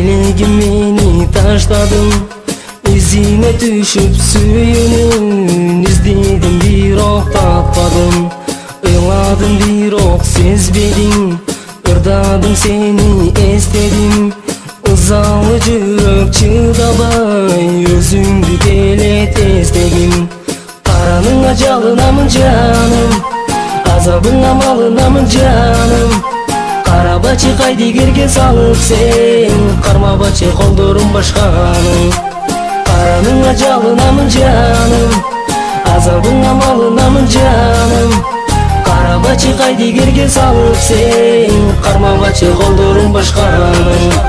Elегim meni taşladın, izine düşüp suyunun izledim, bir ok tapmadım. Oyladım, bir ok sezbedin, ırdadım seni estedim. Izalı жүрөк чыдабай, өзүңдү келет эстегим. Караныңа жалынамын жаным, азабыңа малынамын жаным. Карабачы кайдыгерге салып сен, кармабачы колдорум башканың. Караныңа жалынамын жаным, азабыңа малынамын жаным. Карабачы кайдыгерге салып сен, кармабачы колдорум башканың.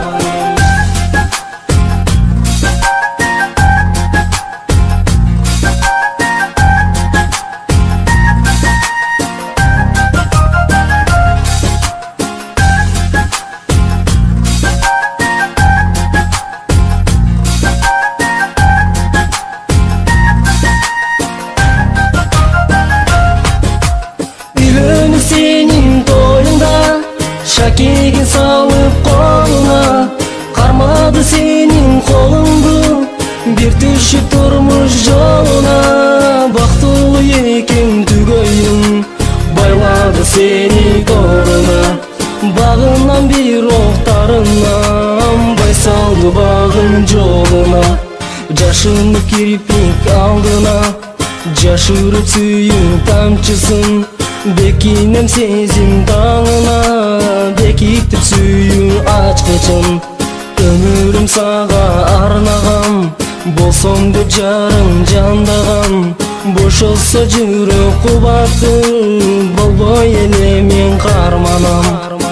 Senin toyunda şakegin salıp koluna, karmadı senin kolundu bir düşüp durmuş yoluna. Baktulu ekin tügöyün, bayladı seni doğruna. Bağından bir oktarından, bay saldı bağın yoluna. Jaşını kirpik aldına, jaşırıp suyun tamçısın. Bekinem sezim dağına, bekitip suyun açkычын. Ömürüm sağa arnagam, bolsam деп жарым жандагам. Boşolsa жүрөк кубаты, болбой эле мен карманам.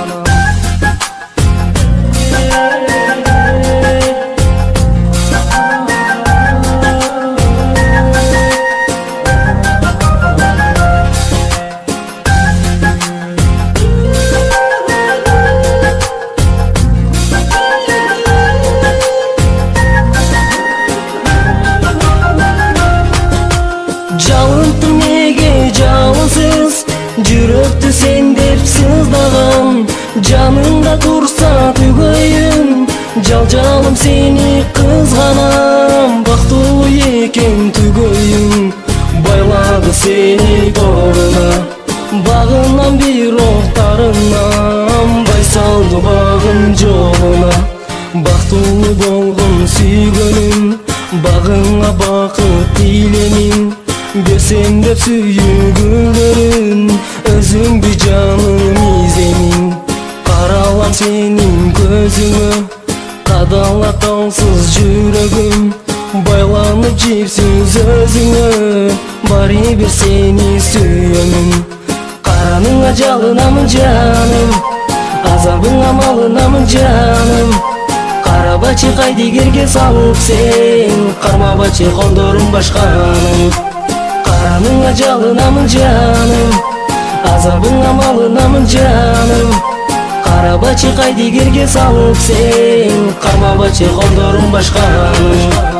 Жалындым неге жалынсыз, жүрөктү сен деп сыздагам. Жаныңда турса түгөйүн, жалжалым сени кызганам. Бактылуу экен түгөйүн, байлады сени торуна. Багынан бир октарынан, бай салды багын жолуна. Бактылуу болгон сүйгөнүм, багыңа бакыт тилемин. Берсем деп сүйгүлөрүн, өзүңдү жаным иземин. Каралам сенин көзүңө, кадалат талсыз жүрөгүм. Байланып жипсиз өзүңө, баары бир сени сүйөмүн. Караныңа жалынамын жаным, азабыңа малынамын жаным. Карабачы кайдыгерге салып сен, кармабачы колдорум башканың. Караныңа жалынамын жаным, азабыңа малынамын жаным. Карабачы кайдыгерге салып сен, кармабачы колдорум башканың.